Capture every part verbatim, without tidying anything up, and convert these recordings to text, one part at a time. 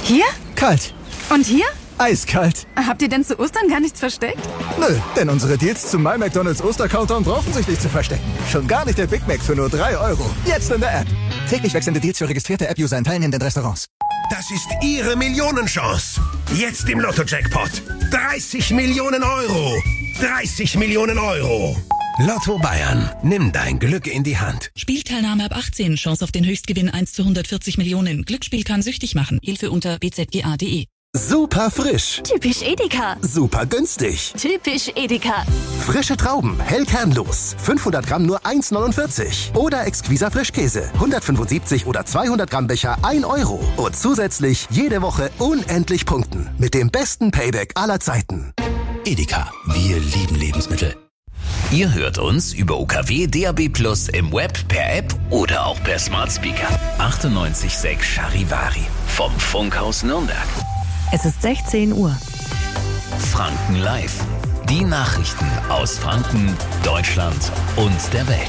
Hier? Kalt. Und hier? Eiskalt. Habt ihr denn zu Ostern gar nichts versteckt? Nö, denn unsere Deals zum My McDonald's Oster-Countdown brauchen sich nicht zu verstecken. Schon gar nicht der Big Mac für nur drei Euro. Jetzt in der App. Täglich wechselnde Deals für registrierte App-User in teilnehmenden Restaurants. Das ist Ihre Millionenchance. Jetzt im Lotto-Jackpot. dreißig Millionen Euro. dreißig Millionen Euro. Lotto Bayern. Nimm dein Glück in die Hand. Spielteilnahme ab achtzehn. Chance auf den Höchstgewinn eins zu hundertvierzig Millionen. Glücksspiel kann süchtig machen. Hilfe unter b z g a punkt d e. Super frisch. Typisch Edeka. Super günstig. Typisch Edeka. Frische Trauben, hell kernlos. fünfhundert Gramm nur eins neunundvierzig. Oder exquiser Frischkäse. hundertfünfundsiebzig oder zweihundert Gramm Becher ein Euro. Und zusätzlich jede Woche unendlich punkten. Mit dem besten Payback aller Zeiten. Edeka. Wir lieben Lebensmittel. Ihr hört uns über U K W D A B Plus im Web, per App oder auch per Smart Speaker. achtundneunzig Komma sechs Charivari vom Funkhaus Nürnberg. Es ist sechzehn Uhr. Franken Live. Die Nachrichten aus Franken, Deutschland und der Welt.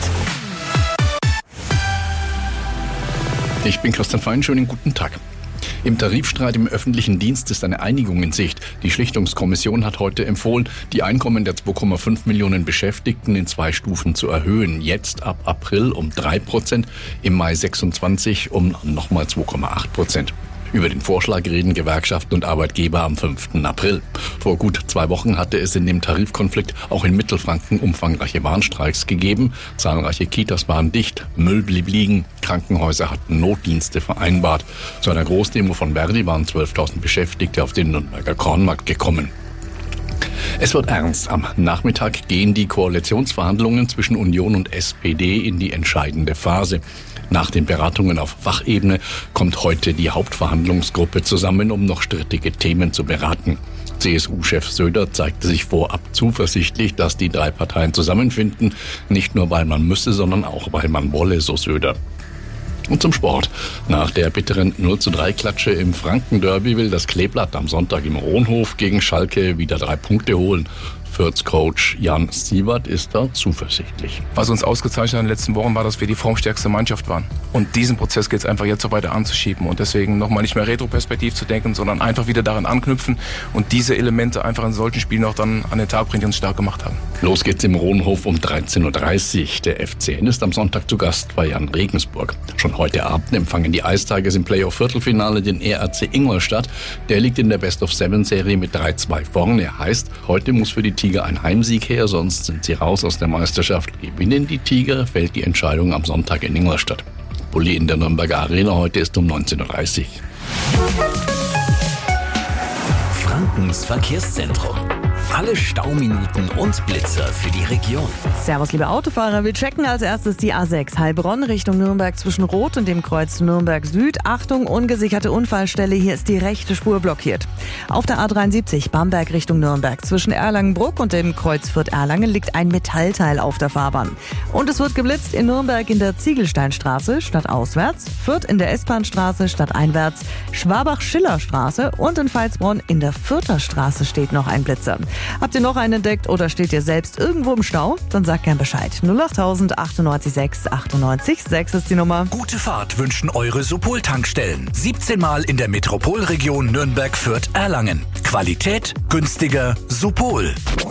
Ich bin Christian Fein, schönen guten Tag. Im Tarifstreit im öffentlichen Dienst ist eine Einigung in Sicht. Die Schlichtungskommission hat heute empfohlen, die Einkommen der zwei Komma fünf Millionen Beschäftigten in zwei Stufen zu erhöhen. Jetzt ab April um drei Prozent, im Mai sechsundzwanzig um nochmal zwei Komma acht Prozent. Über den Vorschlag reden Gewerkschaften und Arbeitgeber am fünften April. Vor gut zwei Wochen hatte es in dem Tarifkonflikt auch in Mittelfranken umfangreiche Warnstreiks gegeben. Zahlreiche Kitas waren dicht, Müll blieb liegen, Krankenhäuser hatten Notdienste vereinbart. Zu einer Großdemo von Verdi waren zwölftausend Beschäftigte auf den Nürnberger Kornmarkt gekommen. Es wird ernst. Am Nachmittag gehen die Koalitionsverhandlungen zwischen Union und S P D in die entscheidende Phase. Nach den Beratungen auf Fachebene kommt heute die Hauptverhandlungsgruppe zusammen, um noch strittige Themen zu beraten. C S U-Chef Söder zeigte sich vorab zuversichtlich, dass die drei Parteien zusammenfinden. Nicht nur, weil man müsse, sondern auch, weil man wolle, so Söder. Und zum Sport. Nach der bitteren null zu drei Klatsche im Franken-Derby will das Kleeblatt am Sonntag im Rohnhof gegen Schalke wieder drei Punkte holen. Fürth-Coach Jan Siewert ist da zuversichtlich. Was uns ausgezeichnet hat in den letzten Wochen war, dass wir die formstärkste Mannschaft waren. Und diesen Prozess geht es einfach jetzt so weiter anzuschieben. Und deswegen nochmal nicht mehr retroperspektiv zu denken, sondern einfach wieder daran anknüpfen und diese Elemente einfach in solchen Spielen auch dann an den Tag bringen, die uns stark gemacht haben. Los geht's im Rohnhof um dreizehn Uhr dreißig. Der F C N ist am Sonntag zu Gast bei Jan Regensburg. Schon heute Abend empfangen die Ice Tigers im Playoff-Viertelfinale den R A C Ingolstadt. Der liegt in der Best-of-Seven-Serie mit drei zwei vorne. Heißt, heute muss für die Tiger ein Heimsieg her, sonst sind sie raus aus der Meisterschaft. Gewinnen die Tiger, fällt die Entscheidung am Sonntag in Ingolstadt. Bulli in der Nürnberger Arena heute ist um neunzehn Uhr dreißig. Frankens Verkehrszentrum. Alle Stauminuten und Blitzer für die Region. Servus, liebe Autofahrer. Wir checken als erstes die A sechs Heilbronn Richtung Nürnberg zwischen Rot und dem Kreuz Nürnberg Süd. Achtung, ungesicherte Unfallstelle. Hier ist die rechte Spur blockiert. Auf der A dreiundsiebzig Bamberg Richtung Nürnberg zwischen Erlangenbruck und dem Kreuz Fürth-Erlangen liegt ein Metallteil auf der Fahrbahn. Und es wird geblitzt in Nürnberg in der Ziegelsteinstraße stadtauswärts, Fürth in der S-Bahn-Straße stadteinwärts, Schwabach-Schiller-Straße und in Veitsbronn in der Fürther Straße steht noch ein Blitzer. Habt ihr noch einen entdeckt oder steht ihr selbst irgendwo im Stau? Dann sagt gern Bescheid. null acht achtundneunzig sechs achtundneunzig sechs ist die Nummer. Gute Fahrt wünschen eure Supol-Tankstellen. siebzehn Mal in der Metropolregion Nürnberg-Fürth-Erlangen. Qualität, günstiger, Supol.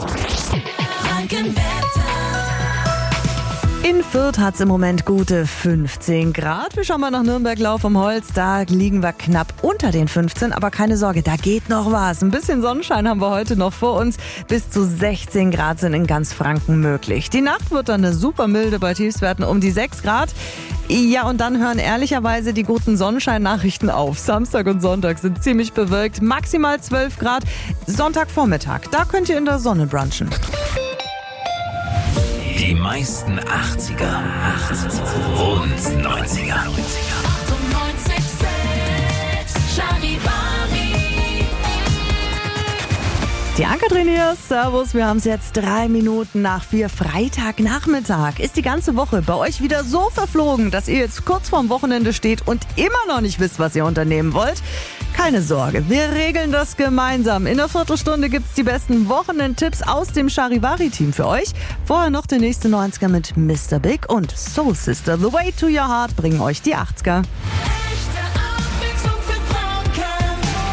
In Fürth hat es im Moment gute fünfzehn Grad. Wir schauen mal nach Nürnberg, Lauf am Holz. Da liegen wir knapp unter den fünfzehn, aber keine Sorge, da geht noch was. Ein bisschen Sonnenschein haben wir heute noch vor uns. Bis zu sechzehn Grad sind in ganz Franken möglich. Die Nacht wird dann eine super milde bei Tiefstwerten um die sechs Grad. Ja, und dann hören ehrlicherweise die guten Sonnenschein-Nachrichten auf. Samstag und Sonntag sind ziemlich bewölkt, maximal zwölf Grad. Sonntagvormittag, da könnt ihr in der Sonne brunchen. Die meisten achtziger, achtziger und neunziger. Die Ann-Kathrin hier, Servus, wir haben es jetzt drei Minuten nach vier, Freitagnachmittag. Ist die ganze Woche bei euch wieder so verflogen, dass ihr jetzt kurz vorm Wochenende steht und immer noch nicht wisst, was ihr unternehmen wollt? Keine Sorge, wir regeln das gemeinsam. In einer Viertelstunde gibt's die besten Wochenendtipps aus dem Charivari-Team für euch. Vorher noch der nächste neunziger mit Mister Big und Soul Sister. The Way to Your Heart bringen euch die achtziger. Echte Abwechslung für Franken.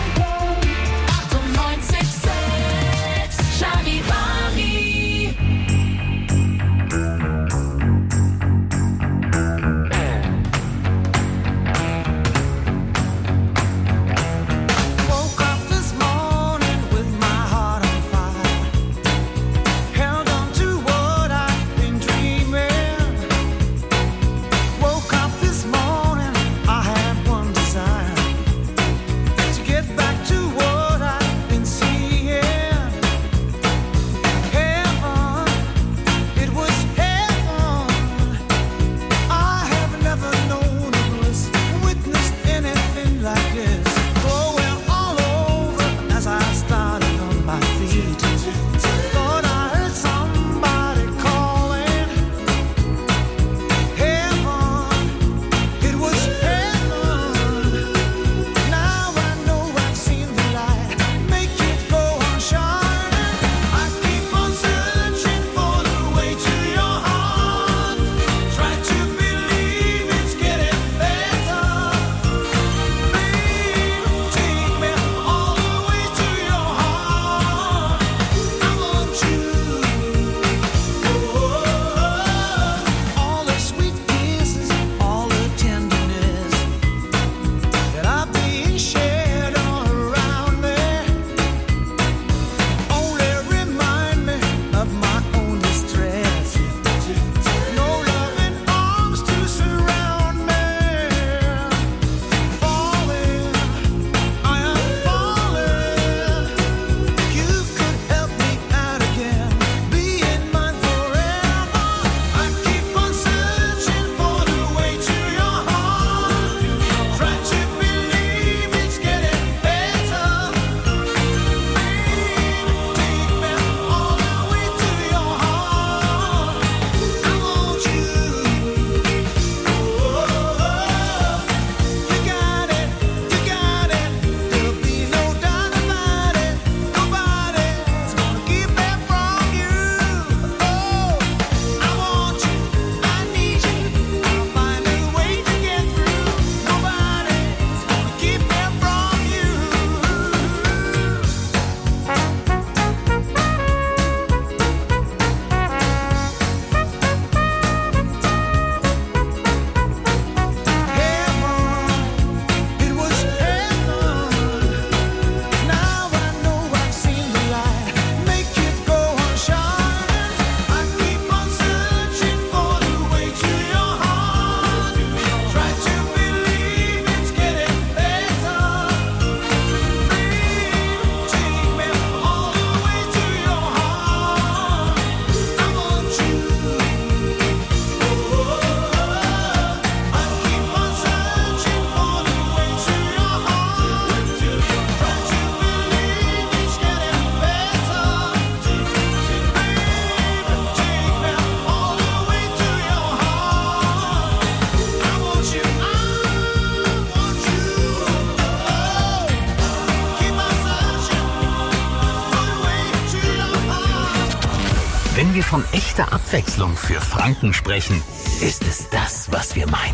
Wenn wir von echter Abwechslung für Franken sprechen, ist es das, was wir meinen.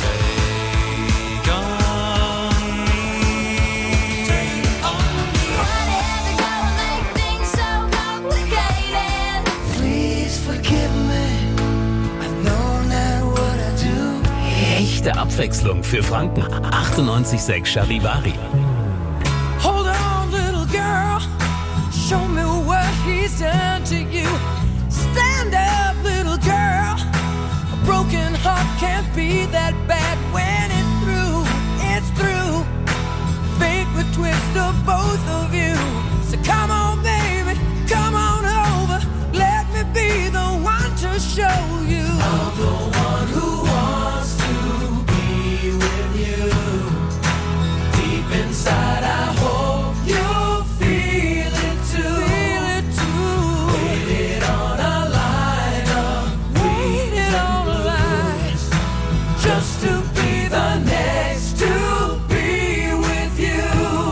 Echte Abwechslung für Franken. achtundneunzig Komma sechs Charivari. Hold on, little girl. Show me what he's done to you. Stand up, little girl. A broken heart can't be that bad when it's through. It's through. Fate would twist of both of you. So come on, baby, come on over. Let me be the one to show you. I'm the one who wants to be with you. Deep inside, I hope you feel it too. Feel it too. Waited on a line of waited on a line just to be the next to be with you.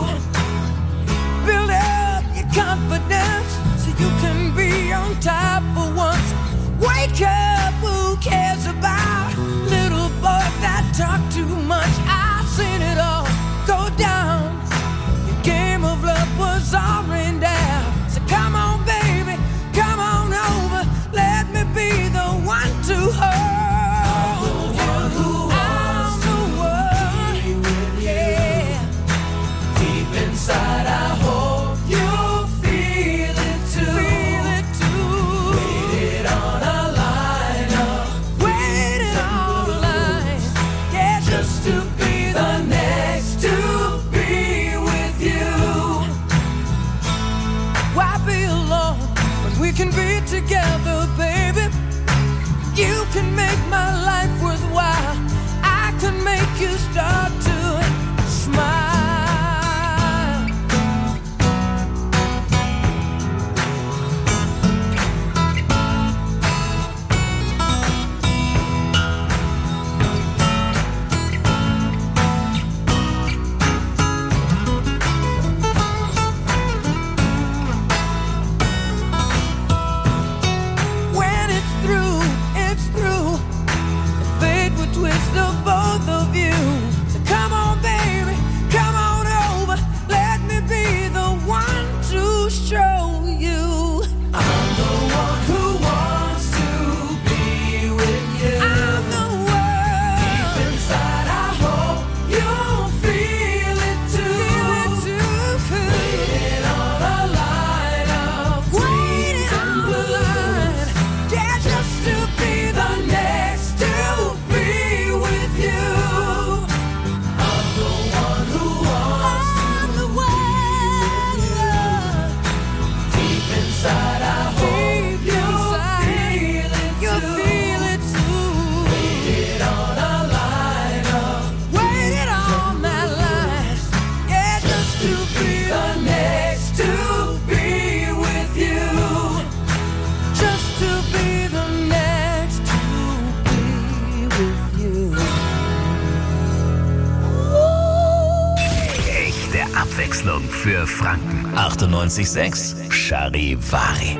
Build up your confidence so you can be on top for once. Wake up, who cares about little boys that talk too much? I've seen it all go down. Your game of love was all rained down. So come on, baby, come on over. Let me be the one to hold you. I'm the one, yeah. Deep inside, I hope you feel it too. Feel it too. Waited on a line of waited on a line, yeah, just to be the next to be with you. Why be alone when we can be together, baby? You can make my life worthwhile. I can make you start to smile. When it's through, it's through. The fate would twist of both of you. So come on, baby, come on over. Let me be the one to show you. I'm the one who wants to be with you. I'm the one. Deep inside, I hope you feel it too. Feel it too. Waiting on a line of waiting on a line, yeah, just to be the next to be with you. I'm the one who wants I'm the one. Deep inside, I hope you feel it too. You feel it too. Waited on a line of waited on that line, yeah, just to be the next to be with you. Just to be the next to be with you. Echte Abwechslung für Franken. achtundneunzig Komma sechs Charivari.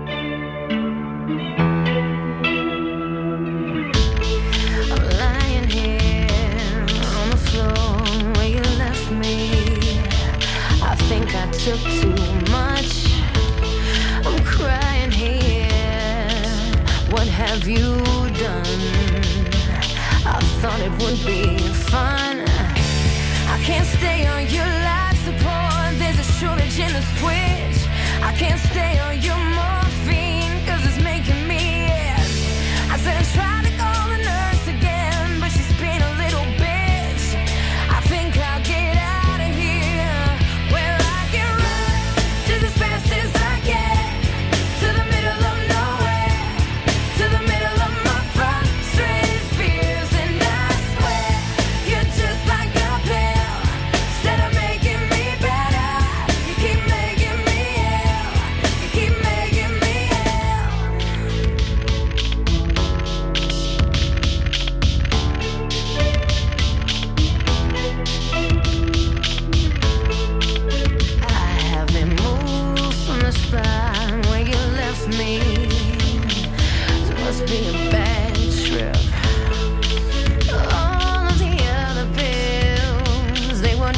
I'm lying here on the floor where you left me. I think I took too much. I'm crying here. What have you done? I thought it would be fun. I can't stay on your life support. There's a shortage in the switch. I can't stay on your morphine, cause it's making me itch. I said I tried to call the nurse again, but she's been a little bitch. I think I'll get out of here. Well, I can run just as fast as I can to the middle of nowhere, to the middle of my frustrated fears. And I swear you're just like a pill. Instead of making me better, you keep making me ill. You keep making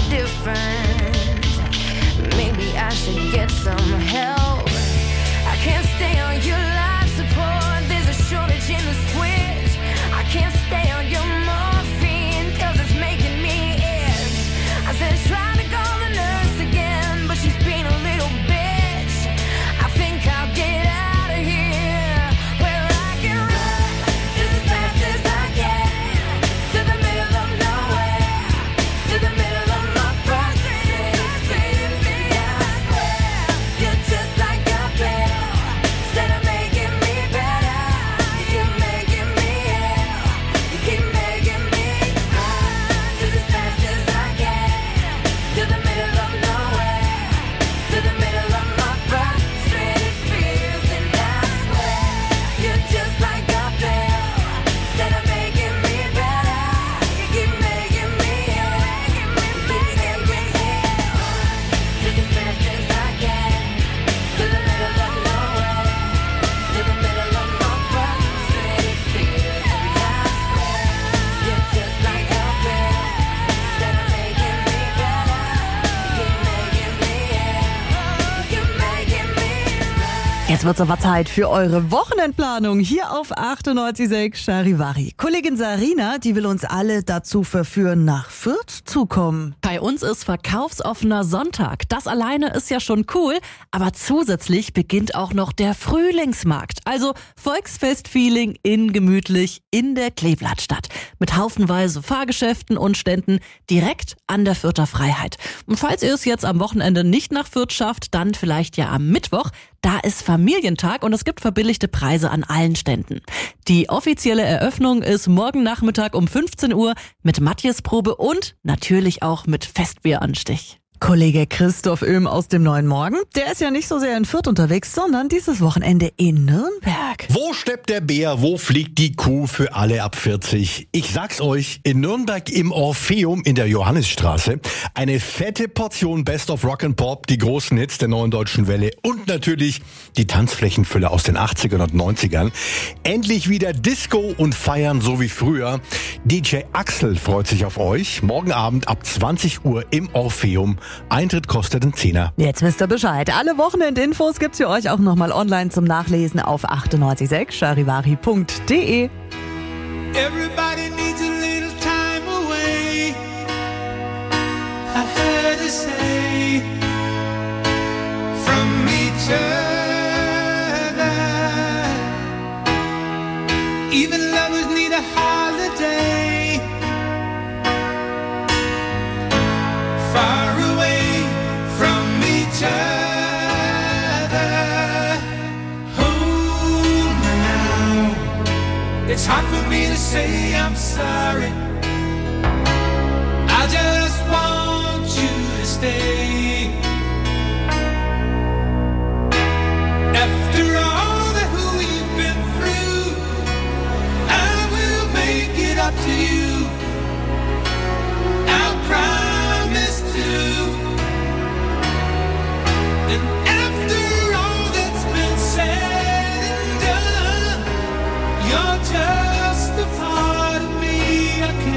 different. Maybe I should get some help. I can't stay on your life support. There's a shortage in the switch. I can't stay on your morphine, cause it's making me itch. I said try to call the nurse again, but she's being a little bitch. I think I'll get out of here, where I can run just as fast as I can, to the middle of nowhere, to the middle of my frustrated feelings. I swear, you're just like a pill. Instead of making me better, you keep making me ill. You keep making me run just as fast as I can, to the middle of nowhere, to the middle of my frustrated fears. And I swear, you're just like a pill. Instead of making me better, you keep making me ill. Making me ill. Just as fast as I can, to the middle of nowhere, to the middle of my frustrated fears. And I swear, you're just like a pill. Instead of making me better, you keep making me ill. You keep making me run. Jetzt wird's aber Zeit für eure Wochenendplanung hier auf achtundneunzig Komma sechs Charivari. Kollegin Sarina, die will uns alle dazu verführen, nach Fürth zu kommen. Bei uns ist verkaufsoffener Sonntag. Das alleine ist ja schon cool, aber zusätzlich beginnt auch noch der Frühlingsmarkt. Also Volksfest-Feeling in gemütlich in der Kleeblattstadt. Mit haufenweise Fahrgeschäften und Ständen direkt an der Fürther Freiheit. Und falls ihr es jetzt am Wochenende nicht nach Fürth schafft, dann vielleicht ja am Mittwoch. Da ist Familientag und es gibt verbilligte Preise an allen Ständen. Die offizielle Eröffnung ist morgen Nachmittag um fünfzehn Uhr mit Matthias-Probe und natürlich auch mit Festbieranstich. Kollege Christoph Oehm aus dem Neuen Morgen, der ist ja nicht so sehr in Fürth unterwegs, sondern dieses Wochenende in Nürnberg. Wo steppt der Bär, wo fliegt die Kuh für alle ab vierzig? Ich sag's euch, in Nürnberg im Orpheum in der Johannisstraße eine fette Portion Best of Rock and Pop, die großen Hits der neuen deutschen Welle und natürlich die Tanzflächenfüller aus den achtzigern und neunzigern. Endlich wieder Disco und feiern so wie früher. D J Axel freut sich auf euch. Morgen Abend ab zwanzig Uhr im Orpheum. Eintritt kostet einen Zehner. Jetzt wisst ihr Bescheid. Alle Wochenendinfos gibt's für euch auch nochmal online zum Nachlesen auf achtundneunzig Komma sechs charivari punkt de. Everybody needs a little time away. I heard to say from each other. Even lovers need a holiday. Far away from each other. Hold me now. It's hard for me to say I'm sorry. I just want you to stay. After all that we've been through, I will make it up to you. I'll promise to. And after all that's been said and done, you're just a part of me I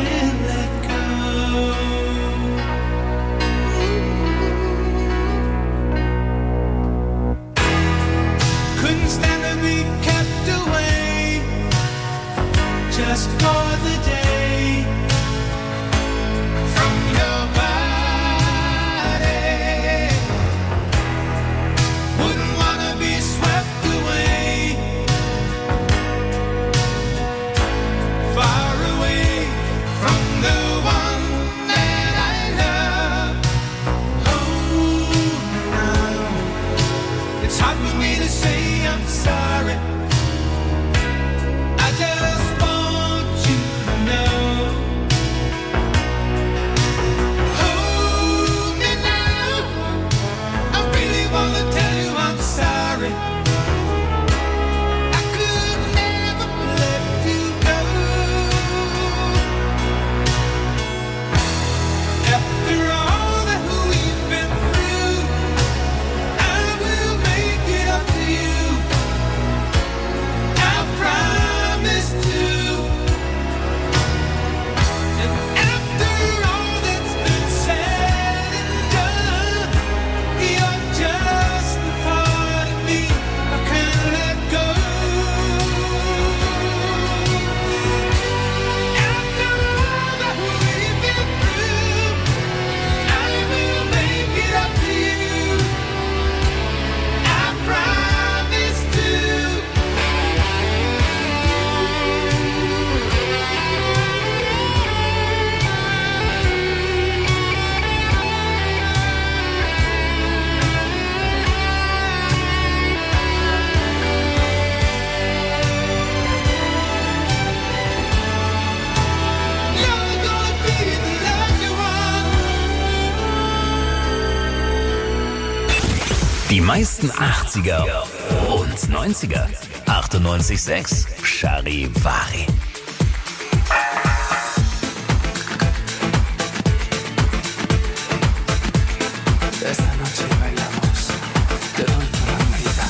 Die meisten achtziger und neunziger. achtundneunzig Komma sechs Charivari. Esta noche bailamos, te doy toda mi vida.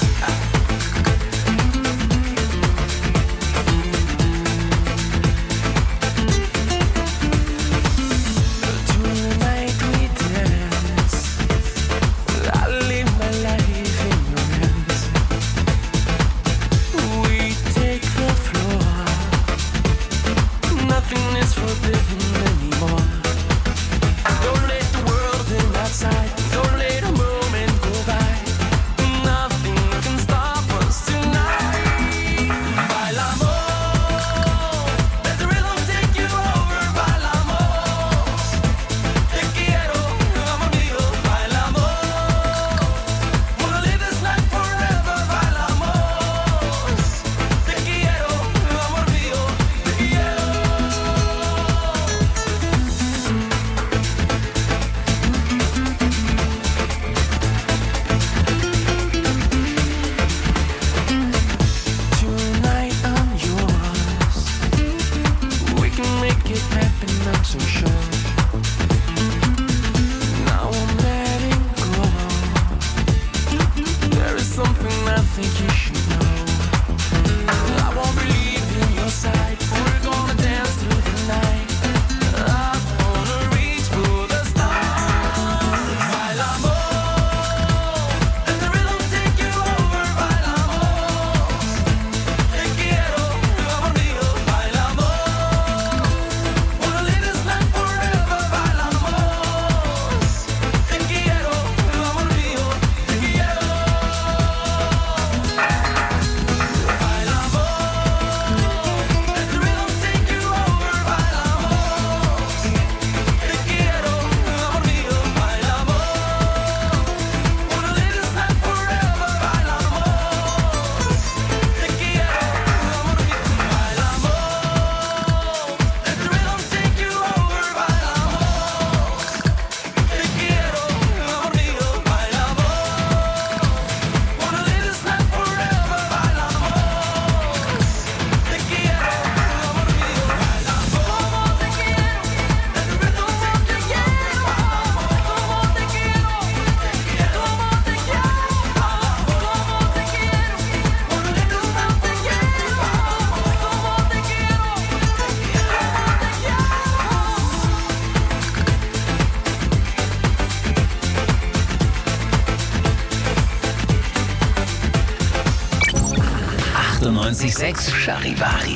Tonight we dance, I live my life in your hands. We take the floor, nothing is forbidden anymore. Don't let the world in outside. Don't let a moment go by. Nothing can stop us tonight. Bailamos, let the rhythm take you over. Bailamos, te quiero, amor mío. Bailamos, wanna live this life forever. Bailamos, te quiero, amor mío. Te quiero. Tonight I'm yours. We can make it happen, I'm so sure. Now I'm letting go. There is something I think you should know. I won't believe in your side. We're gonna dance through the night. I wanna reach for the stars. Bailamos, let the rhythm take you over. Bailamos, te quiero, amor mío. Bailamos, wanna live this life forever. Bailamos, te quiero, amor mío. Te quiero. Bailamos, let the rhythm take you over. Bailamos, te quiero, amor mío. Bailamos, wanna live this life forever. Bailamos, te quiero, amor mío. Bailamos, let the rhythm take you over. Bailamos, te quiero, amor mío. Bailamos, wanna live this life forever. Bailamos, te quiero, amor mío. Bailamos, te quiero, let the rhythm take you over. Bailamos, te quiero, te quiero, te quiero. Bailamos, te quiero, wanna live this life together. Bailamos, te quiero, te achtundneunzig Komma sechs Charivari.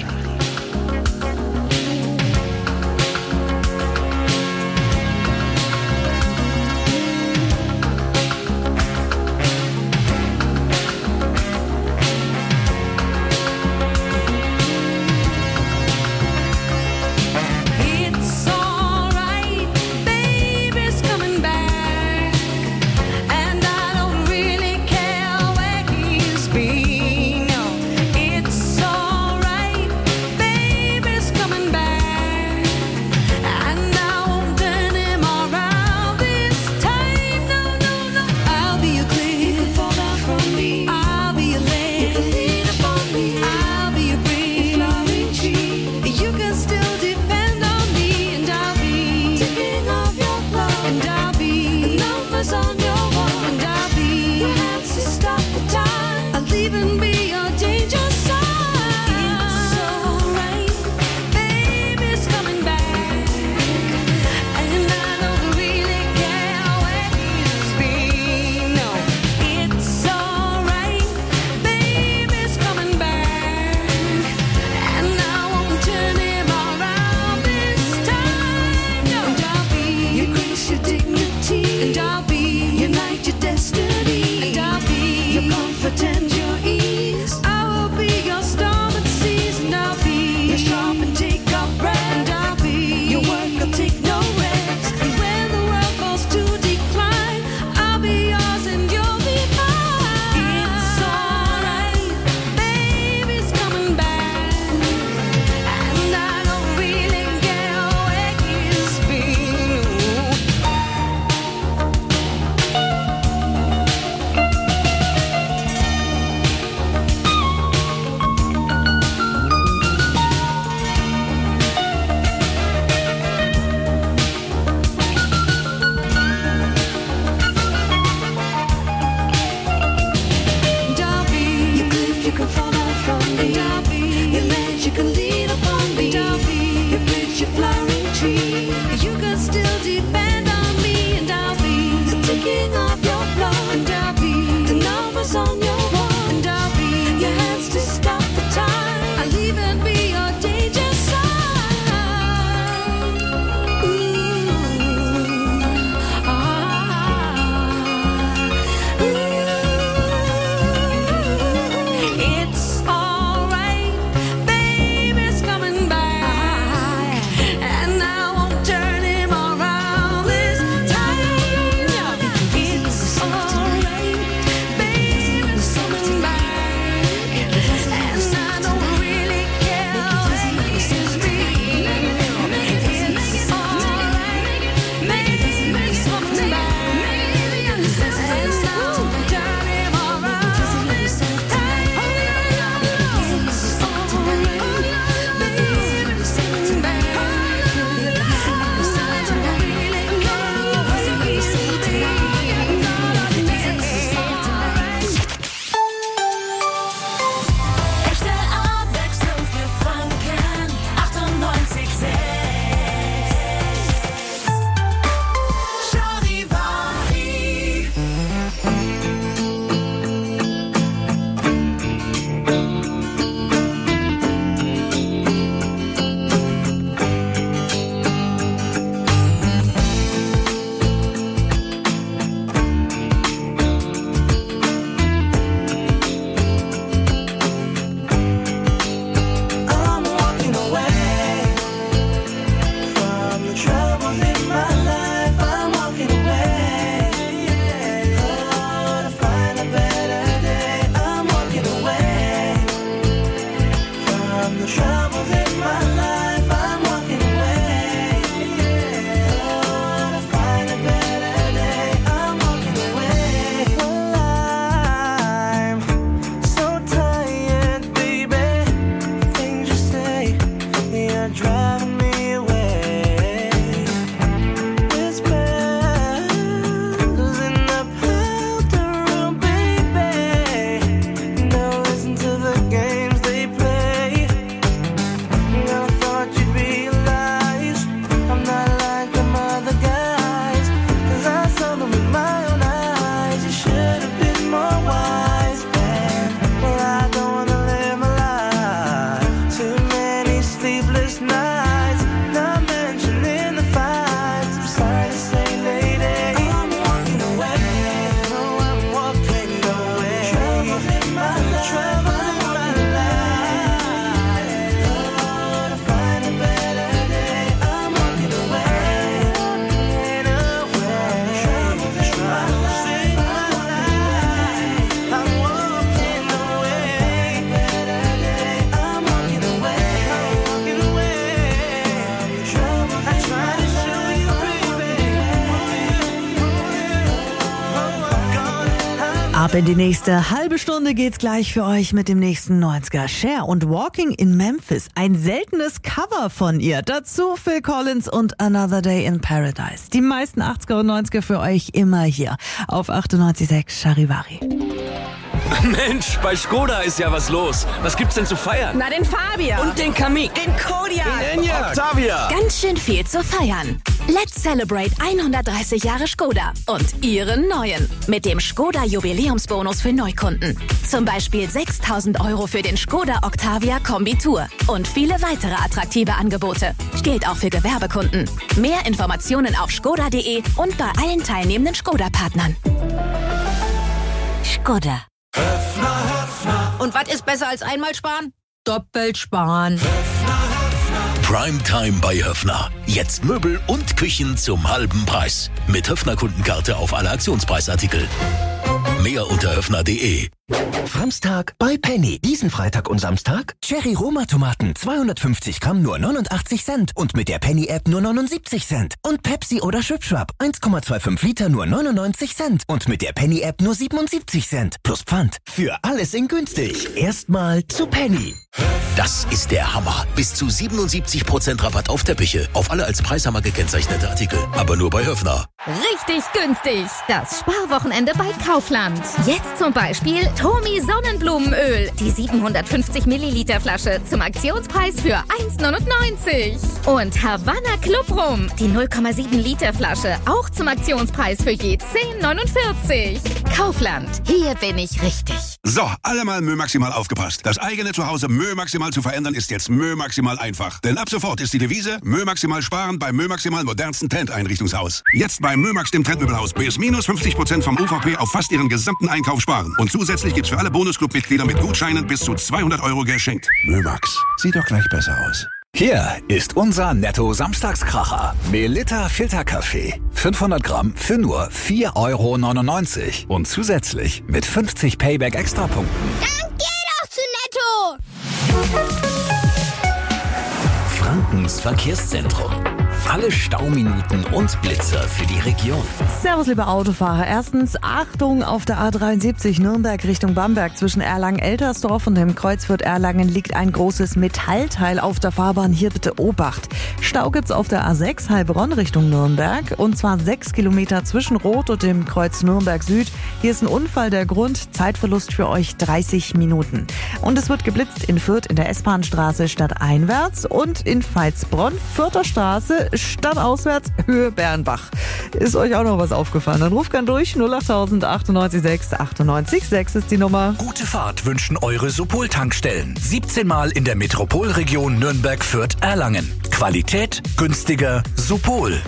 It's alright, baby's coming back, and I don't really care where he's been. No, it's alright, baby's coming back, and I won't turn him around this time. No, no, no. I'll be your cliff, you can fall down from me. I'll be your leg, you can lean upon me. I'll be your breeze, flowering tree. You can still depend on me, and I'll be ticking off your clock, and I'll be the numbers on your wall, and I'll be your hands to stop the time. I'll even be your danger sign. It's alright, baby's coming back, and I don't really care where he's been. No, it's alright, baby's coming back, and I won't turn him around this time. No, and I'll be your grace, your dignity, and I'll be your night, your destiny, and I'll be your comfort and your ease. I will be your storm and seas, and I'll be your sharp and take off breath, and I'll be your work, I'll take no rest. And when the world falls to decline, I'll be yours and you'll be mine. It's alright, baby's coming back, and I don't really care where he's been. Ab in die nächste halbe Stunde geht's gleich für euch mit dem nächsten neunziger. Cher und Walking in Memphis. Ein seltenes Cover von ihr. Dazu Phil Collins und Another Day in Paradise. Die meisten achtziger und neunziger für euch immer hier auf achtundneunzig Komma sechs Charivari. Mensch, bei Skoda ist ja was los. Was gibt's denn zu feiern? Na, den Fabian. Und den Kamik. Den Kodiaq. Den Enyaq. Octavia. Ganz schön viel zu feiern. Let's celebrate hundertdreißig Jahre Skoda und ihren neuen. Mit dem Skoda Jubiläumsbonus für Neukunden. Zum Beispiel sechstausend Euro für den Skoda Octavia Kombi Tour. Und viele weitere attraktive Angebote. Gilt auch für Gewerbekunden. Mehr Informationen auf skoda punkt de und bei allen teilnehmenden Skoda-Partnern. Skoda. Und was ist besser als einmal sparen? Doppelt sparen. Primetime bei Höffner. Jetzt Möbel und Küchen zum halben Preis. Mit Höffner-Kundenkarte auf alle Aktionspreisartikel. Mehr unter höffner punkt de. Samstag bei Penny. Diesen Freitag und Samstag Cherry Roma Tomaten zweihundertfünfzig Gramm nur neunundachtzig Cent und mit der Penny App nur neunundsiebzig Cent. Und Pepsi oder Schwipschwap eins Komma fünfundzwanzig Liter nur neunundneunzig Cent und mit der Penny App nur siebenundsiebzig Cent. Plus Pfand. Für alles in günstig. Erstmal zu Penny. Das ist der Hammer. Bis zu siebenundsiebzig Prozent Rabatt auf Teppiche. Auf alle als Preishammer gekennzeichnete Artikel. Aber nur bei Höffner. Richtig günstig. Das Sparwochenende bei Kaufland. Jetzt zum Beispiel Tomi Sonnenblumenöl. Die siebenhundertfünfzig Milliliter Flasche zum Aktionspreis für eins neunundneunzig. Und Havanna Club Rum. Die null Komma sieben Liter Flasche. Auch zum Aktionspreis für je zehn neunundvierzig. Kaufland. Hier bin ich richtig. So, alle mal Mö Maximal aufgepasst. Das eigene Zuhause Mö Maximal zu verändern ist jetzt Mö Maximal einfach. Denn ab sofort ist die Devise Mö Maximal sparen beim Mö Maximal modernsten Trend-Einrichtungshaus. Jetzt bei Mö Max dem Trendmöbelhaus bis minus fünfzig Prozent vom U V P auf fast ihren gesamten Einkauf sparen. Und zusätzlich gibt's für alle Bonusclub-Mitglieder mit Gutscheinen bis zu zweihundert Euro geschenkt. Mö Max. Sieht doch gleich besser aus. Hier ist unser Netto-Samstagskracher. Melitta Filterkaffee. fünfhundert Gramm für nur vier Euro neunundneunzig. Und zusätzlich mit fünfzig Payback-Extrapunkten. Dann geh doch zu Netto! Frankens Verkehrszentrum. Alle Stauminuten und Blitzer für die Region. Servus, liebe Autofahrer. Erstens, Achtung, auf der A dreiundsiebzig Nürnberg Richtung Bamberg zwischen Erlangen-Eltersdorf und dem Kreuzfurt Erlangen liegt ein großes Metallteil auf der Fahrbahn. Hier bitte Obacht. Stau gibt's auf der A sechs Heilbronn Richtung Nürnberg und zwar sechs Kilometer zwischen Rot und dem Kreuz Nürnberg Süd. Hier ist ein Unfall, der Grund, Zeitverlust für euch dreißig Minuten. Und es wird geblitzt in Fürth in der S-Bahn-Straße stadteinwärts und in Veitsbronn, Fürther Straße, stadtauswärts, Höhe Bernbach. Ist euch auch noch was aufgefallen? Dann ruft gern durch. null achttausend achtundneunzig sechs achtundneunzig sechs ist die Nummer. Gute Fahrt wünschen eure Supol-Tankstellen. siebzehn Mal in der Metropolregion Nürnberg-Fürth-Erlangen. Qualität, günstiger, Supol.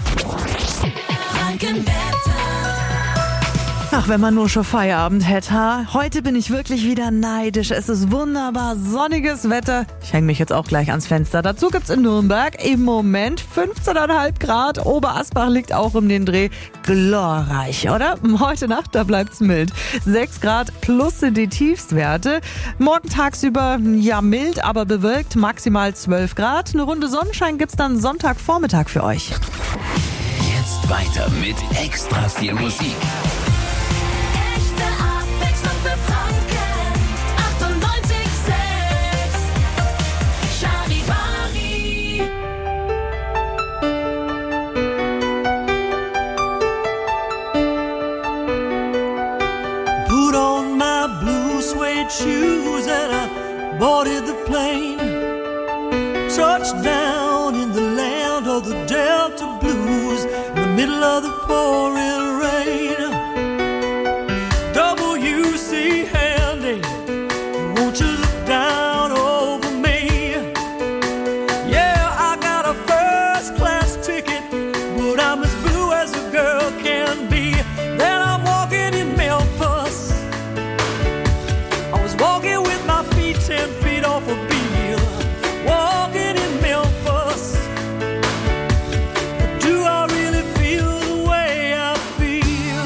Ach, wenn man nur schon Feierabend hätte. Heute bin ich wirklich wieder neidisch. Es ist wunderbar sonniges Wetter. Ich hänge mich jetzt auch gleich ans Fenster. Dazu gibt's in Nürnberg im Moment fünfzehn Komma fünf Grad. Oberasbach liegt auch um den Dreh. Glorreich, oder? Heute Nacht, da bleibt's mild. sechs Grad plus sind die Tiefstwerte. Morgen tagsüber, ja mild, aber bewölkt. Maximal zwölf Grad. Eine Runde Sonnenschein gibt's dann Sonntagvormittag für euch. Jetzt weiter mit extra viel Musik. Put on my blue suede shoes and I boarded the plane. Touched down in the land of the Delta Blues in the middle of the pouring rain. W C Handy, won't you look down over me? Yeah, I got a first class ticket, but I'm as blue as a girl can be. Then I'm walking in Memphis. I was walking with my feet ten feet off a beam. Walking in Memphis. But do I really feel the way I feel?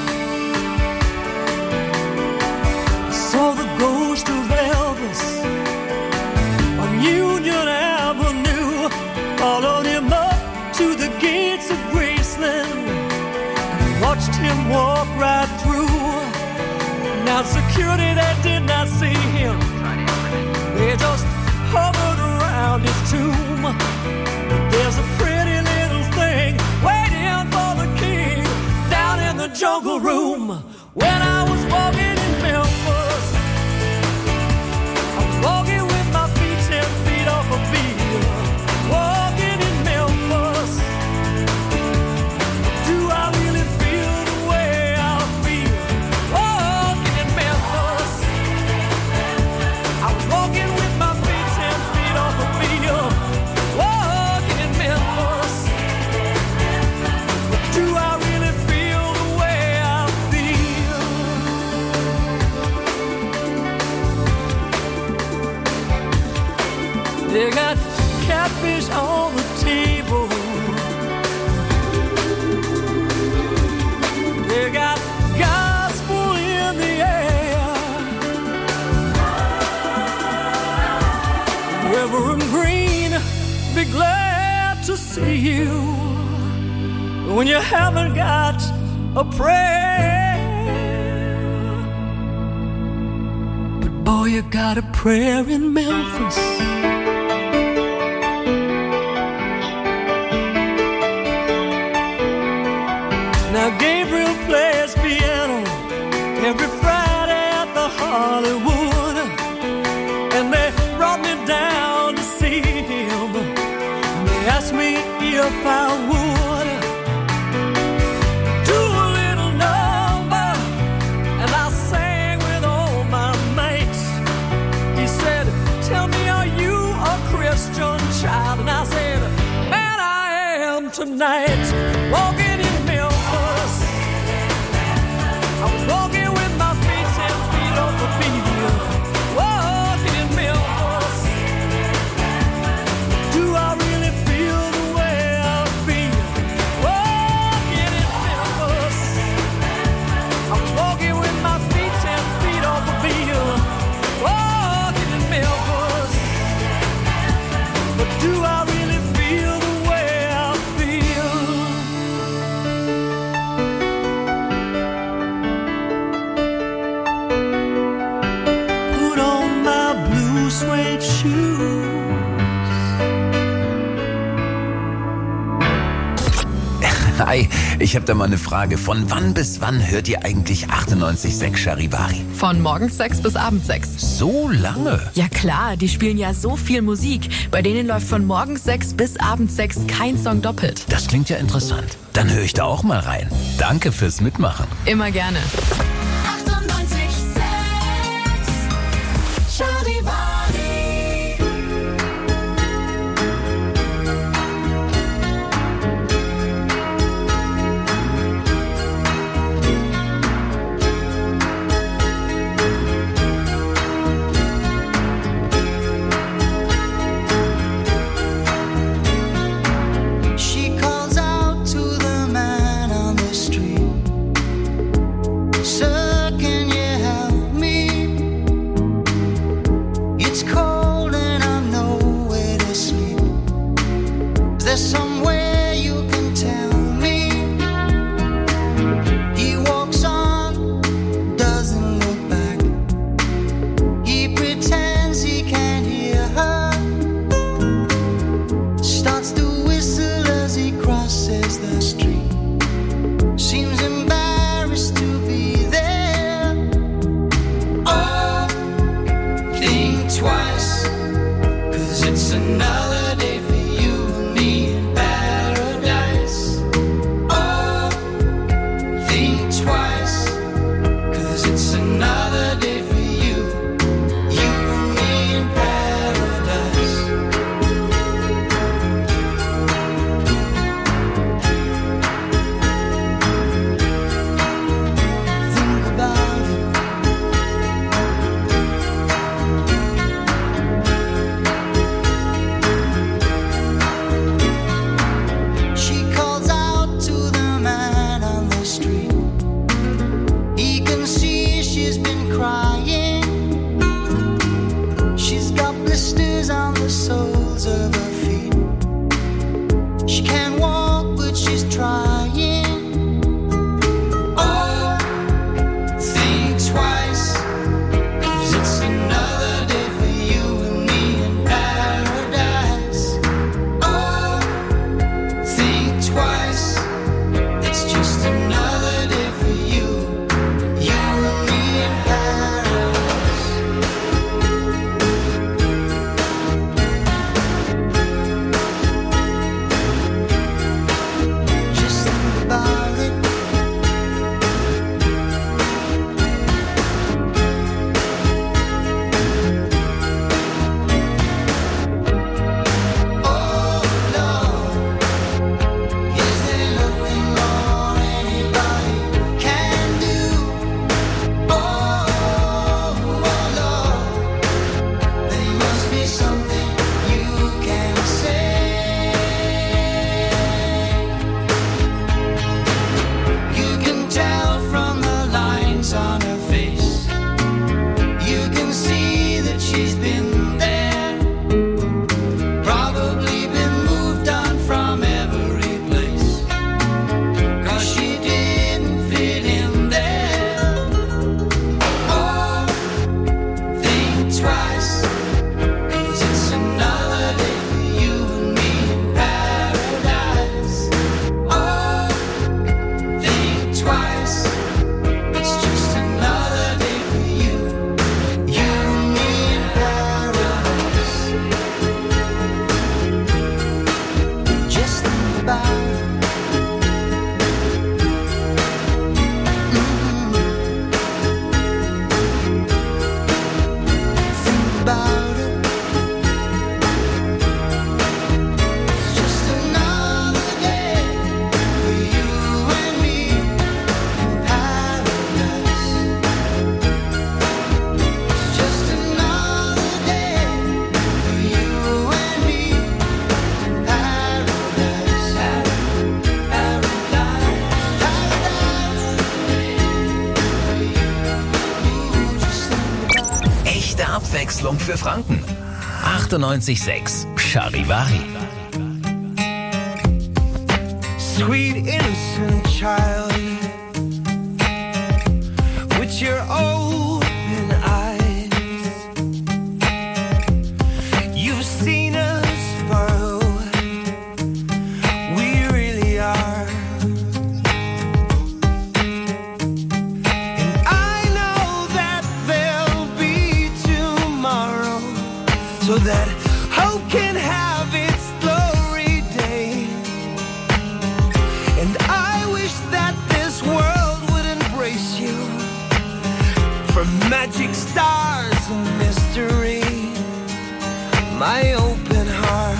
I saw the ghost of Elvis on Union Avenue. Followed him up to the gates of Graceland and watched him walk right through. Now security, they did not see him. They just hovered around his tomb. There's a pretty little thing waiting for the king down in the jungle room. When I was walking in Memphis, I was walking with my feet ten feet off a beat. Walking in Memphis, do I really feel the way I feel? Walking in Memphis, I was walking with my feet ten feet off a beat. Walking in Memphis, do I really feel the way I feel? They got catfish on the table. They got gospel in the air. Reverend Green, be glad to see you when you haven't got a prayer. But boy, you got a prayer in Memphis. Now Gabriel plays piano every Friday at the Hollywood, and they brought me down to see him. They asked me if I would do a little number, and I sang with all my mates. He said, "Tell me, are you a Christian child?" And I said, "Man, I am tonight." Walking in Memphis, I was walking with my feet ten feet off the beat. Walking in Memphis, do I really feel the way I feel? Walking in Memphis, I was walking with my feet ten feet off the beat. Walking in Memphis, but do I really feel the way I feel? Put on my blue suede shoes. Hi, ich habe da mal eine Frage. Von wann bis wann hört ihr eigentlich achtundneunzig Komma sechs Charivari? Von morgens sechs bis abends sechs. So lange? Ja klar, die spielen ja so viel Musik. Bei denen läuft von morgens sechs bis abends sechs kein Song doppelt. Das klingt ja interessant. Dann höre ich da auch mal rein. Danke fürs Mitmachen. Immer gerne. achtundneunzig Komma sechs Charivari. She calls out to the man on the street. Sir, can you help me? It's cold and I'm nowhere to sleep. Is there somewhere you can tell me? He walks on, doesn't look back. He pretends he can't hear her. Starts to whistle as he crosses the street. Seems embarrassed to be there. Oh, think twice, 'cause it's another day for you and me in paradise. Oh, think twice, 'cause it's another day for you, you and me in paradise. Think about it. She calls out to the man on the street. He can see she's been crying. She's got blisters on the soles of her feet. She can't walk, but she's trying. Oh, think twice, Abwechslung für Franken. achtundneunzig Komma sechs Charivari. Sweet innocent child, with your open eyes, you've seen us for who we really are. And I know that there'll be tomorrow, so that hope can have its glory day. And I wish that this world would embrace you, for magic, stars, and mystery, my open heart.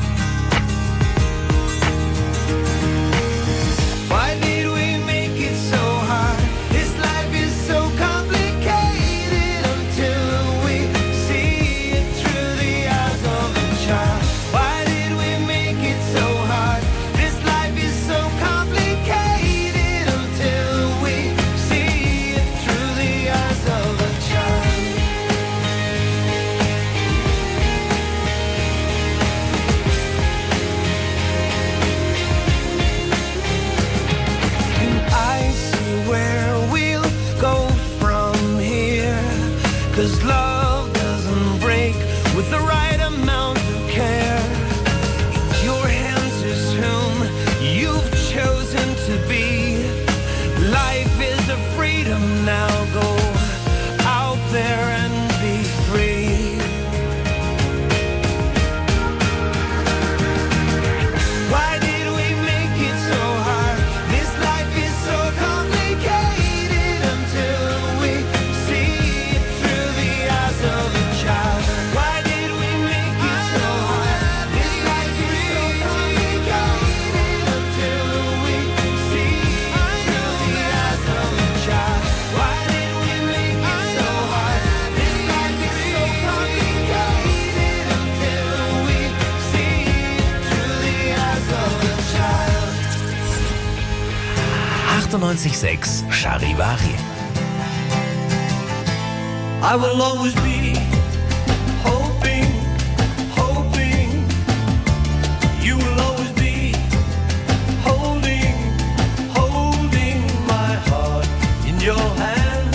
Why did we make it so hard? This life is so complicated until we see it through the eyes of a child. Why did we make it so hard? This life is so complicated until we see it through the eyes of a child. And I see where we'll go from here, 'cause love doesn't break with the right amount of care. In your hands is whom you've chosen to be. Life is a freedom now. Go out there and be free. Why did we make it so hard? This life is so complicated until we see it through the eyes of a child. Why did we make it so hard? This life is so complicated until we see it through the eyes of a child. Why did we make it so hard? This life is so complicated until we see it through the eyes of a child. achtundneunzig Komma sechs Charivari. I will always be hoping, hoping. You will always be holding, holding my heart in your hand.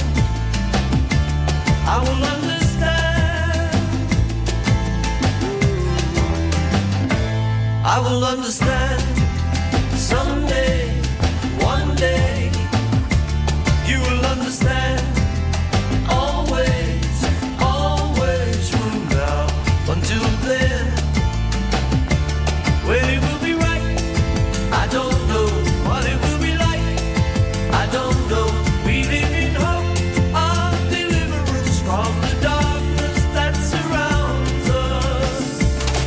I will understand. I will understand someday, one day. You will understand. Always, always from now until then. When it will be right, I don't know what it will be like. I don't know. We live in hope of deliverance from the darkness that surrounds us.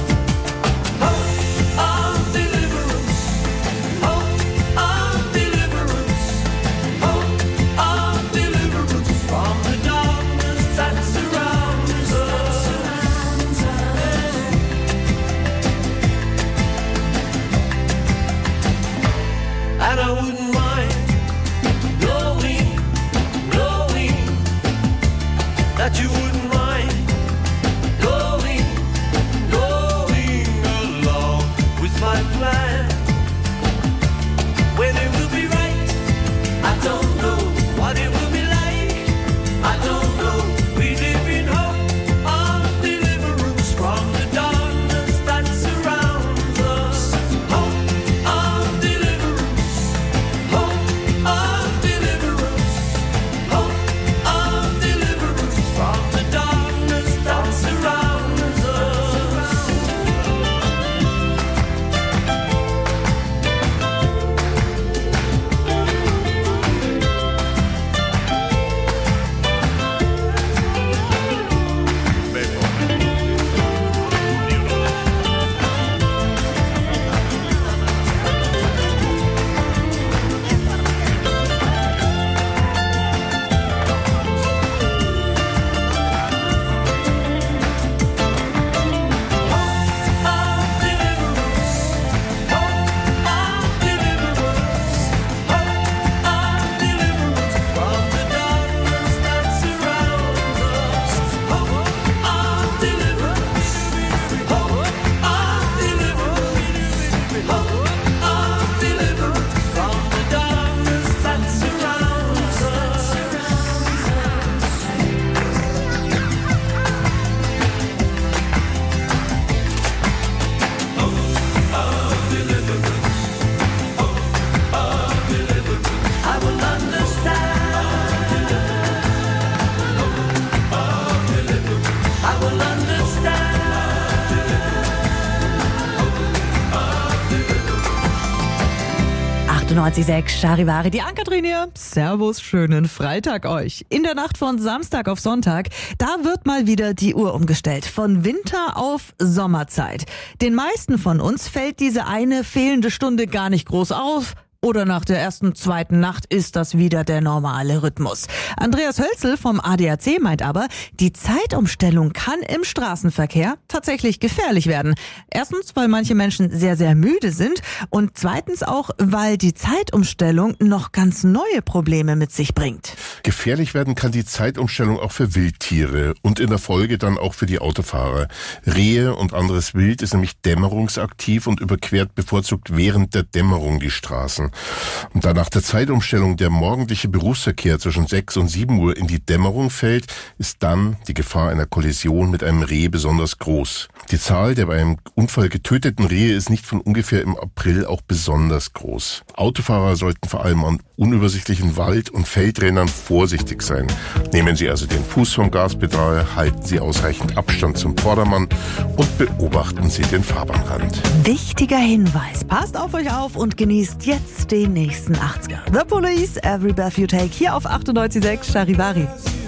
Hope of deliverance. Hope of deliverance. Hope of deliverance from the darkness that surrounds us. And I wouldn't mind knowing, knowing that you wouldn't mind going, going along with my plan. When it will be right, I don't know what it will be like. I don't know. We live in hope of deliverance from the darkness that surrounds us. Hope of deliverance. Hope of deliverance. Hope of deliverance from the achtundneunzig Komma sechs Charivari, die Ann-Kathrin hier. Servus, schönen Freitag euch. In der Nacht von Samstag auf Sonntag, da wird mal wieder die Uhr umgestellt. Von Winter auf Sommerzeit. Den meisten von uns fällt diese eine fehlende Stunde gar nicht groß auf. Oder nach der ersten, zweiten Nacht ist das wieder der normale Rhythmus. Andreas Hölzel vom A D A C meint aber, die Zeitumstellung kann im Straßenverkehr tatsächlich gefährlich werden. Erstens, weil manche Menschen sehr, sehr müde sind und zweitens auch, weil die Zeitumstellung noch ganz neue Probleme mit sich bringt. Gefährlich werden kann die Zeitumstellung auch für Wildtiere und in der Folge dann auch für die Autofahrer. Rehe und anderes Wild ist nämlich dämmerungsaktiv und überquert bevorzugt während der Dämmerung die Straßen. Und da nach der Zeitumstellung der morgendliche Berufsverkehr zwischen sechs und sieben Uhr in die Dämmerung fällt, ist dann die Gefahr einer Kollision mit einem Reh besonders groß. Die Zahl der bei einem Unfall getöteten Rehe ist nicht von ungefähr im April auch besonders groß. Autofahrer sollten vor allem an unübersichtlichen Wald- und Feldrändern vorsichtig sein. Nehmen Sie also den Fuß vom Gaspedal, halten Sie ausreichend Abstand zum Vordermann und beobachten Sie den Fahrbahnrand. Wichtiger Hinweis, passt auf euch auf und genießt jetzt den nächsten achtziger. The Police, Every Breath You Take, hier auf achtundneunzig Komma sechs Charivari.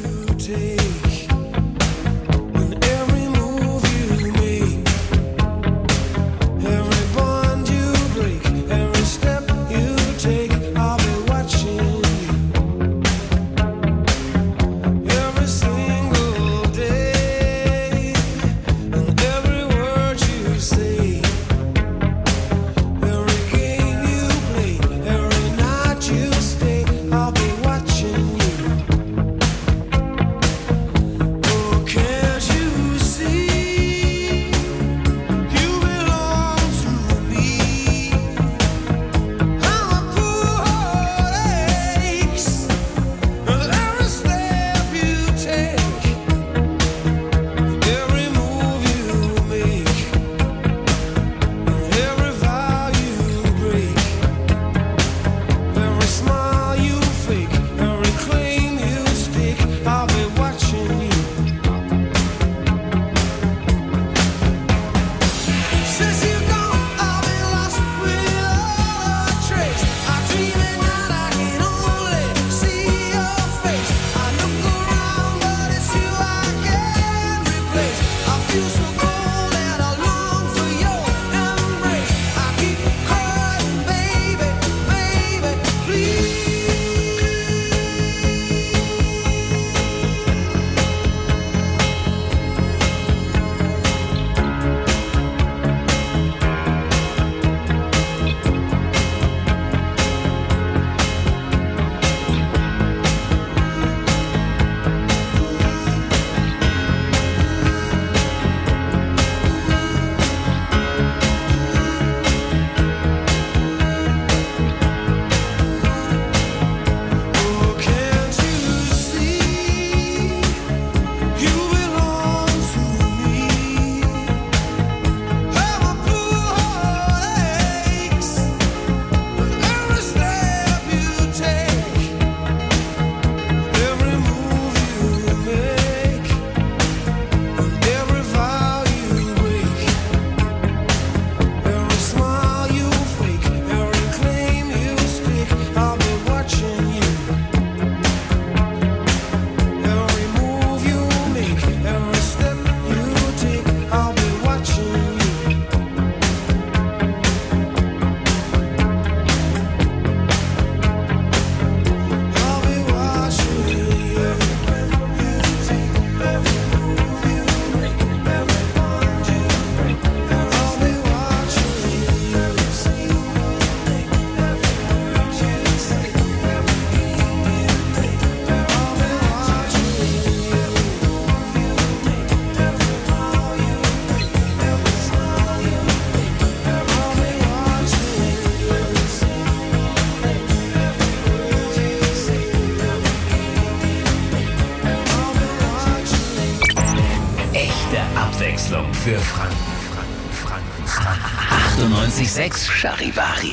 Abwechslung für Franken. Franken, Franken, Franken. achtundneunzig Komma sechs Charivari.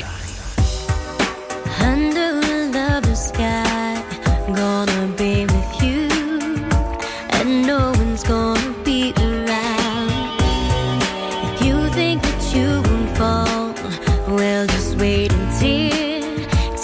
Under the sky, gonna be with you, and no one's gonna be around. If you think that you won't fall, well, just wait until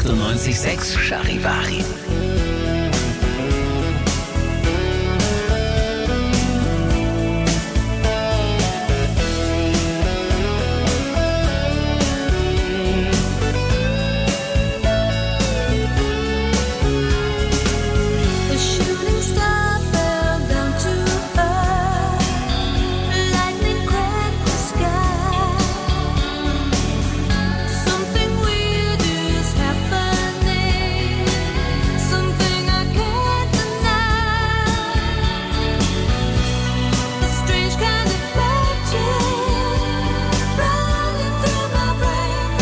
achtundneunzig Komma sechs Charivari. The shooting star fell down to earth. Lightning cracked the sky. Something weird is happening. Something I can't deny. A strange kind of magic running through my brain.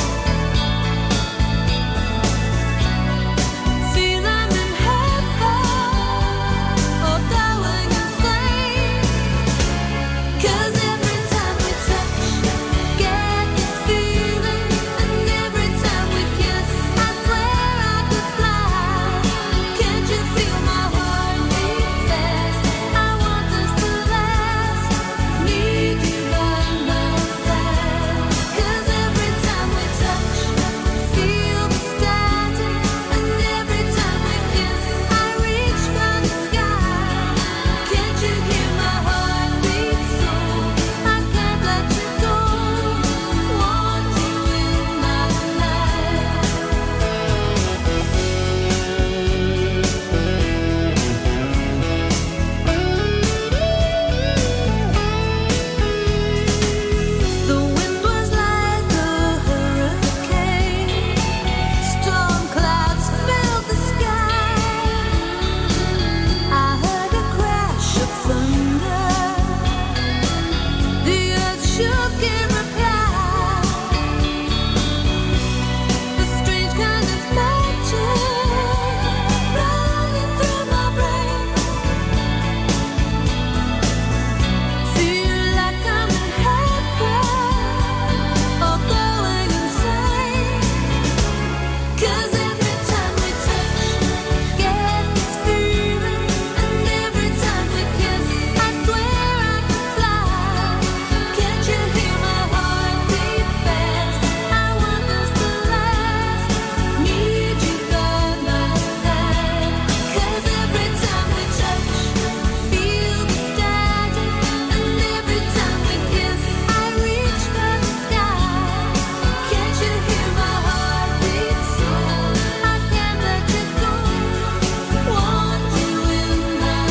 Feel I'm in heaven or going insane. 'Cause every time we touch, get this feeling, and every time we kiss, I swear I could fly. Can't you feel my heart beat fast? I want us to last. Need you by my side. 'Cause every time we touch, feel the static, and every time we kiss, I reach for the sky. Can't you hear my heart beat so? I can't let you go. Want you in my life. The wind was like a hurricane. Storm clouds filled the sky. I heard a crash of thunder. The earth shook in reply. A strange kind of magic running through my brain. Feel like I'm in heaven or going insane. 'Cause every time we touch, get this feeling, and every time we kiss, I swear I could fly. Can't you hear my heart beat fast? I want us to last. Need you by my side. 'Cause every time we touch, feel the static, and every time we kiss, I reach for the sky. Can't you hear my heart beat so? I can't let you go. Want you in my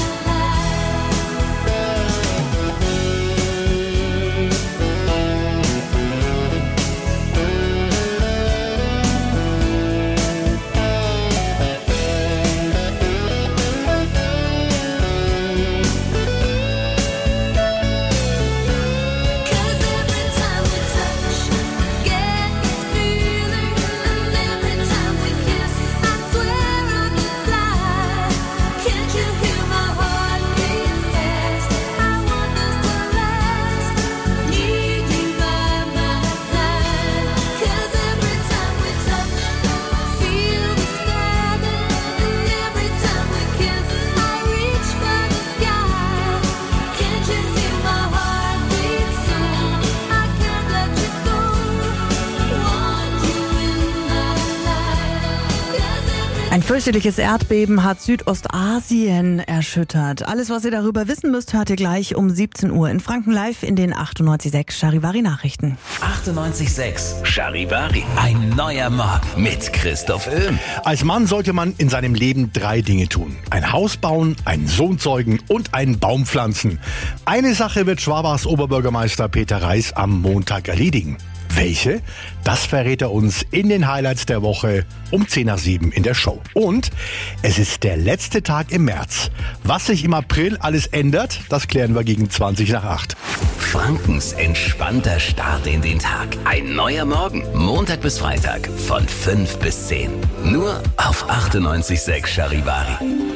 Ein fürchterliches Erdbeben hat Südostasien erschüttert. Alles, was ihr darüber wissen müsst, hört ihr gleich um siebzehn Uhr in Franken live in den achtundneunzig Komma sechs Charivari Nachrichten. achtundneunzig Komma sechs Charivari. Ein neuer Morgen mit Christoph Öhm. Als Mann sollte man in seinem Leben drei Dinge tun. Ein Haus bauen, einen Sohn zeugen und einen Baum pflanzen. Eine Sache wird Schwabachs Oberbürgermeister Peter Reis am Montag erledigen. Welche? Das verrät er uns in den Highlights der Woche um zehn nach sieben in der Show. Und es ist der letzte Tag im März. Was sich im April alles ändert, das klären wir gegen zwanzig nach acht. Frankens entspannter Start in den Tag. Ein neuer Morgen. Montag bis Freitag von fünf bis zehn. Nur auf achtundneunzig Komma sechs Charivari.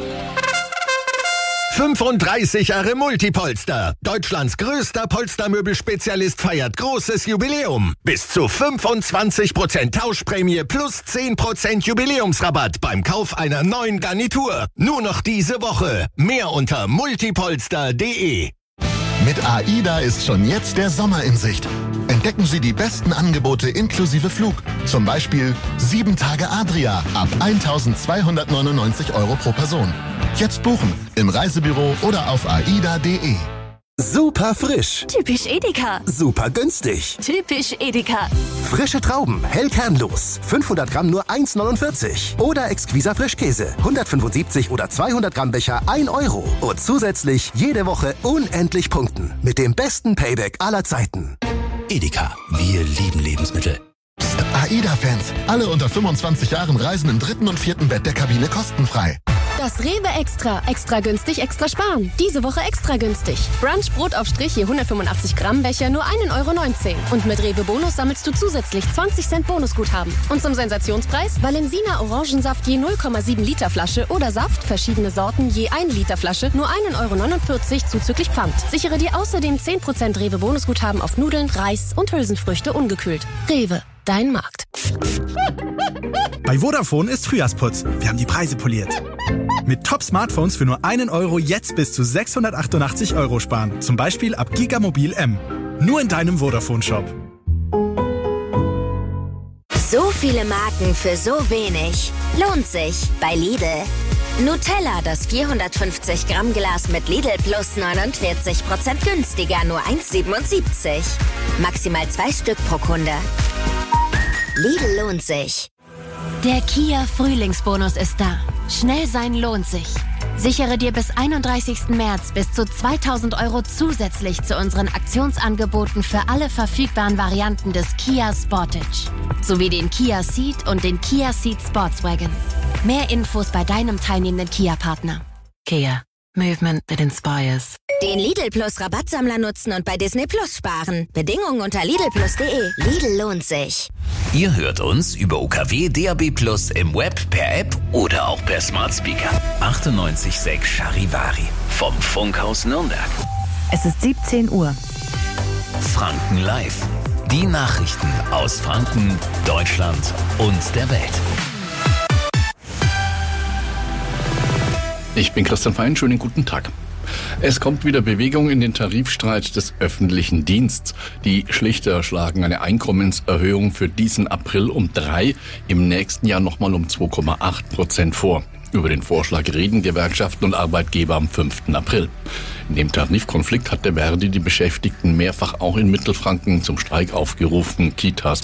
fünfunddreißig Jahre Multipolster. Deutschlands größter Polstermöbelspezialist feiert großes Jubiläum. Bis zu fünfundzwanzig Prozent Tauschprämie plus zehn Prozent Jubiläumsrabatt beim Kauf einer neuen Garnitur. Nur noch diese Woche. Mehr unter multipolster punkt de. Mit Mit AIDA ist schon jetzt der Sommer in Sicht. Entdecken Sie die besten Angebote inklusive Flug. Zum Beispiel sieben Tage Adria ab eintausendzweihundertneunundneunzig Euro pro Person. Jetzt buchen im Reisebüro oder auf aida punkt de. Super frisch. Typisch Edeka. Super günstig. Typisch Edeka. Frische Trauben, hell kernlos. fünfhundert Gramm nur eins neunundvierzig. Oder Exquisa Frischkäse. hundertfünfundsiebzig oder zweihundert Gramm Becher ein Euro. Und zusätzlich jede Woche unendlich punkten. Mit dem besten Payback aller Zeiten. Edeka, wir lieben Lebensmittel. Psst, AIDA-Fans, alle unter fünfundzwanzig Jahren reisen im dritten und vierten Bett der Kabine kostenfrei. Das Rewe Extra. Extra günstig, extra sparen. Diese Woche extra günstig. Brunch Brotaufstrich je hundertfünfundachtzig Gramm Becher nur ein Euro neunzehn. Und mit Rewe Bonus sammelst du zusätzlich zwanzig Cent Bonusguthaben. Und zum Sensationspreis Valensina Orangensaft je null Komma sieben Liter Flasche oder Saft verschiedene Sorten je ein Liter Flasche nur ein Euro neunundvierzig zuzüglich Pfand. Sichere dir außerdem zehn Prozent Rewe Bonusguthaben auf Nudeln, Reis und Hülsenfrüchte ungekühlt. Rewe, dein Markt. Bei Vodafone ist Frühjahrsputz. Wir haben die Preise poliert. Mit Top-Smartphones für nur einen Euro jetzt bis zu sechshundertachtundachtzig Euro sparen. Zum Beispiel ab Gigamobil M. Nur in deinem Vodafone-Shop. So viele Marken für so wenig. Lohnt sich bei Lidl. Nutella, das vierhundertfünfzig Gramm Glas mit Lidl Plus neunundvierzig Prozent günstiger, nur eins siebenundsiebzig. Maximal zwei Stück pro Kunde. Lidl lohnt sich. Der Kia Frühlingsbonus ist da. Schnell sein lohnt sich. Sichere dir bis einunddreißigsten März bis zu zweitausend Euro zusätzlich zu unseren Aktionsangeboten für alle verfügbaren Varianten des Kia Sportage. Sowie den Kia Ceed und den Kia Ceed Sportswagen. Mehr Infos bei deinem teilnehmenden Kia-Partner. Kia. Movement that inspires. Den Lidl Plus Rabattsammler nutzen und bei Disney Plus sparen. Bedingungen unter lidl plus punkt de. Lidl lohnt sich. Ihr hört uns über U K W D A B Plus im Web, per App oder auch per Smart Speaker. achtundneunzig Komma sechs Charivari vom Funkhaus Nürnberg. Es ist siebzehn Uhr. Franken Live. Die Nachrichten aus Franken, Deutschland und der Welt. Ich bin Christian Fein, schönen guten Tag. Es kommt wieder Bewegung in den Tarifstreit des öffentlichen Dienstes. Die Schlichter schlagen eine Einkommenserhöhung für diesen April um drei, im nächsten Jahr nochmal um zwei Komma acht Prozent vor. Über den Vorschlag reden Gewerkschaften und Arbeitgeber am fünften April. In dem Tarifkonflikt hat der Verdi die Beschäftigten mehrfach auch in Mittelfranken zum Streik aufgerufen. Kitas,